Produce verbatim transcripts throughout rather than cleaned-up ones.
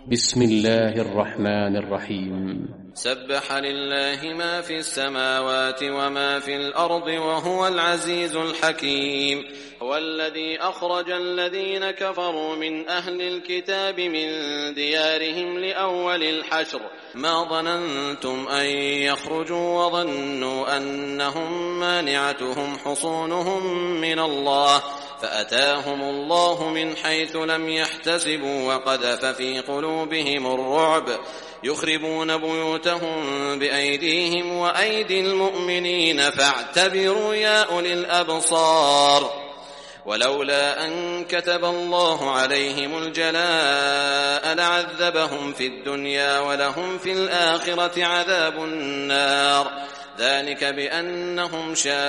بسم الله الرحمن الرحيم. سبح لله ما في السماوات وما في الأرض وهو العزيز الحكيم. هو الذي أخرج الذين كفروا من أهل الكتاب من ديارهم لأول الحشر ما ظننتم أن يخرجوا وظنوا أنهم مانعتهم حصونهم من الله فأتاهم الله من حيث لم يحتسبوا وقذف في قلوبهم الرعب يخربون بيوتهم بأيديهم وأيدي المؤمنين فاعتبروا يا أولي الأبصار. ولولا أن كتب الله عليهم الجلاء لعذبهم في الدنيا ولهم في الآخرة عذاب النار ذلك بأنهم شاقوا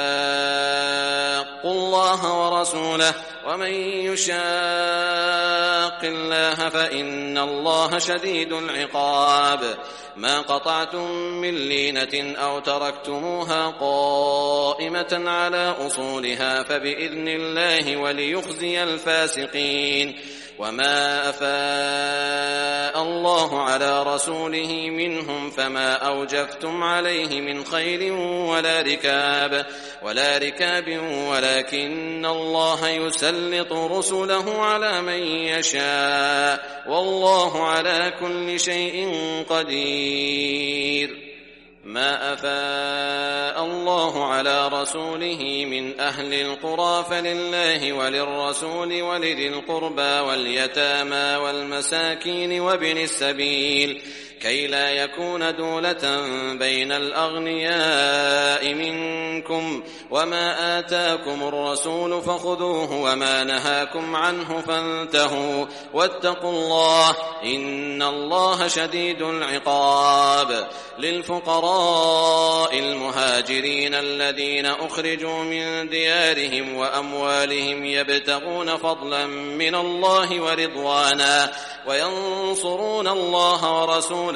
الله ورسوله ومن يشاق الله فإن الله شديد العقاب. ما قطعتم من لينة أو تركتموها قائمة على أصولها فبإذن الله وليخزي الفاسقين. وما أفاء الله على رسوله منهم فما أوجفتم عليه من خيل ولا ركاب ولا ركاب ولكن الله يسلط رسله على من يشاء والله على كل شيء قدير. ما أفاء الله على رسوله من أهل القرى فلله وللرسول ولذي القربى واليتامى والمساكين وابن السبيل كي لا يكون دولة بين الأغنياء منكم. وما آتاكم الرسول فخذوه وما نهاكم عنه فانتهوا واتقوا الله إن الله شديد العقاب. للفقراء المهاجرين الذين أخرجوا من ديارهم وأموالهم يبتغون فضلا من الله ورضوانا وينصرون الله ورسوله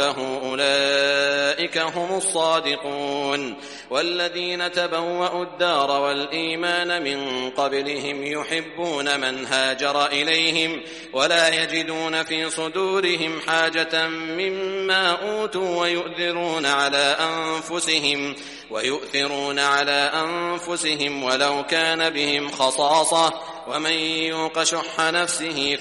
أولئك هم الصادقون. والذين تبوأوا الدار والإيمان من قبلهم يحبون من هاجر إليهم ولا يجدون في صدورهم حاجة مما أوتوا ويؤثرون على أنفسهم ويؤثرون على أنفسهم ولو كان بهم خصاصة ومن يوق شح نفسه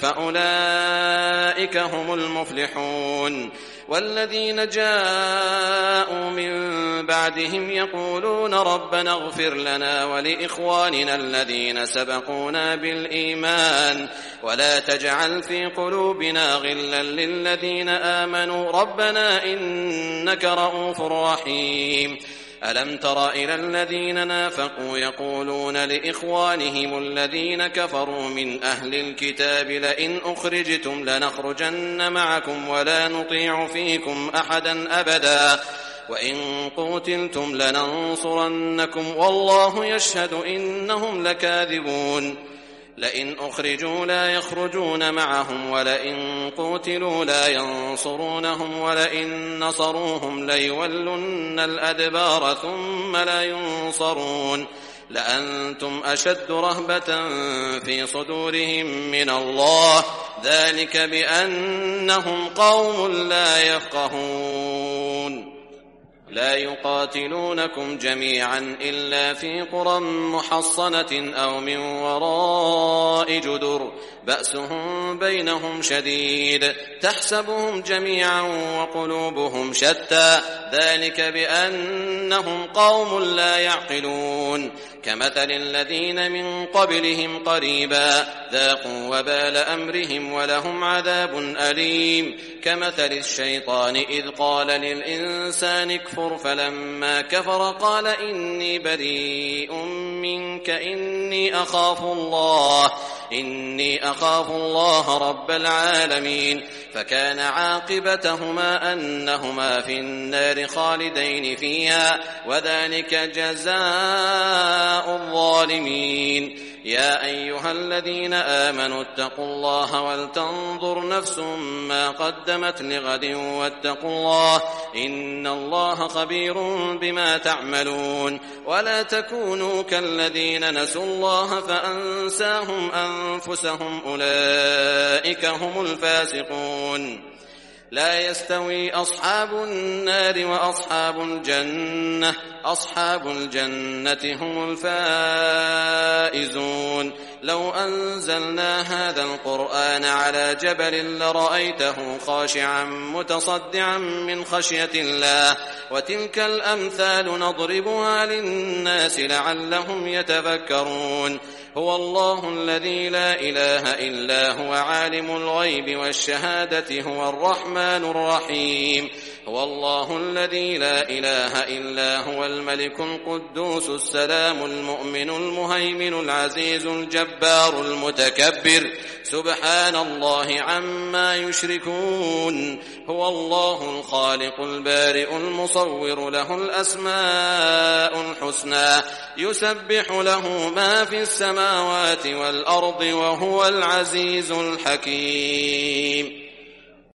فأولئك هم المفلحون. والذين جاءوا من بعدهم يقولون ربنا اغفر لنا ولإخواننا الذين سبقونا بالإيمان ولا تجعل في قلوبنا غلا للذين آمنوا ربنا إنك رؤوف رحيم. ألم تر إلى الذين نافقوا يقولون لإخوانهم الذين كفروا من أهل الكتاب لئن أخرجتم لنخرجن معكم ولا نطيع فيكم أحدا أبدا وإن قتلتم لننصرنكم والله يشهد إنهم لكاذبون. لئن أخرجوا لا يخرجون معهم ولئن قتلوا لا ينصرونهم ولئن نصروهم ليولن الأدبار ثم لا ينصرون لأنتم أشد رهبة في صدورهم من الله ذلك بأنهم قوم لا يفقهون. لا يقاتلونكم جميعا إلا في قرى محصنة أو من وراء جدر بأسهم بينهم شديد تحسبهم جميعا وقلوبهم شتى ذلك بأنهم قوم لا يعقلون. كمثل الذين من قبلهم قريبا ذاقوا وبال أمرهم ولهم عذاب أليم. كمثل الشيطان إذ قال للإنسان اكفر فلما كفر قال إني بريء منك إني أخاف الله إني أخاف الله رب العالمين. فكان عاقبتهما أنهما في النار خالدين فيها وذلك جزاء الظالمين. يا أيها الذين آمنوا اتقوا الله ولتنظر نفس ما قدمت لغد واتقوا الله إن الله خبير بما تعملون. ولا تكونوا كالذين نسوا الله فأنساهم أنفسهم أولئك هم الفاسقون. لا يستوي أصحاب النار وأصحاب الجنة أصحاب الجنة هم الفائزون لو أنزلنا هذا القرآن على جبل لرأيته خاشعا متصدعا من خشية الله وتلك الأمثال نضربها للناس لعلهم يتفكرون هو الله الذي لا إله إلا هو عالم الغيب والشهادة هو الرحمن الرحيم هو الله الذي لا إله إلا هو الملك القدوس السلام المؤمن المهيمن العزيز الجبار المتكبر سبحان الله عما يشركون هو الله الخالق البارئ المصور له الأسماء الحسنى يسبح له ما في السماوات والأرض وهو العزيز الحكيم